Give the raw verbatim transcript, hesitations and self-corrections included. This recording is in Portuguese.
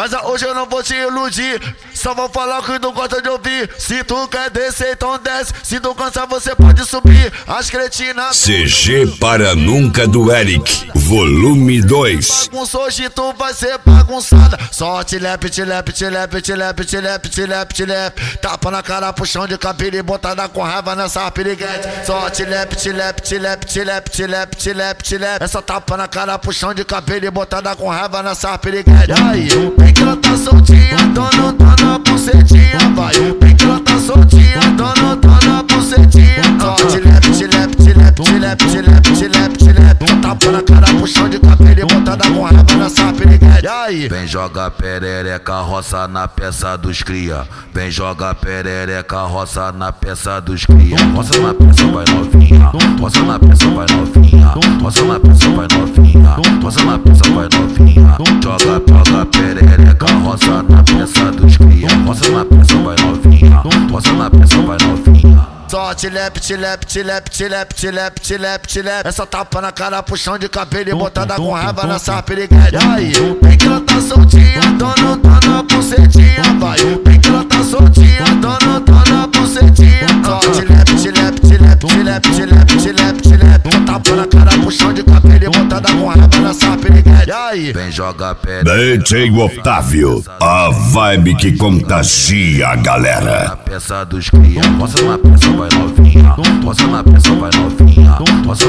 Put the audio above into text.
Mas hoje eu não vou te iludir, só vou falar o que tu gosta de ouvir. Se tu quer descer, então desce. Se tu cansar, você pode subir. As cretinas. C G Para Nunca do Eric, volume dois. Bagunça hoje tu vai ser bagunçada. Só tilep, tilep, tilep, tilep, tilep, tilep, tilep. Tapa na cara, puxão de cabelo e botada com raiva nessa piriguete. Só tilep, tilep, tilep, tilep, tilep, tilep, tilep. Essa tapa na cara, puxão de cabelo e botada com raiva nessa piriguete. Aí, vem que ela tá soltinha, dono, dona, bucetinha. Vai, vem que ela tá soltinha, dono, dona, bucetinha. Só tilep, tilep, tilep, tilep, tilep, tilep, tilep. Tapa na cara, puxão de cabelo e botada com raiva nessa piriguete. Aí, vem joga perereca, roça na peça dos cria. Vem joga perereca, roça na peça dos cria. Roça na peça, vai novinha. Roça na peça, vai novinha. Roça na peça, vai novinha. Roça na peça, vai novinha. Joga, joga perereca, roça na peça dos cria. Roça na peça, vai novinha. Roça na peça, vai novinha. Só tilep, tilep, tilep, tilep, tilep, tilep, tilep. Essa tapa na cara, puxão de cabelo e botada com raiva nessa piriguete. Aí, vem que ela tá soltinha, dono, dona, bucetinha. Vai, vem que ela tá soltinha, dono, dona, bucetinha. Só tilep, tilep, tilep, tilep, tilep, tilep, tilep. Tapa na cara, puxão de cabelo e botada com raiva nessa piriguete. Aí, vem joga pé. D J Otávio, a vibe que contagia a galera. Na peça dos cria, roça na peça, vai novinha. Roça na peça, vai novinha. Roça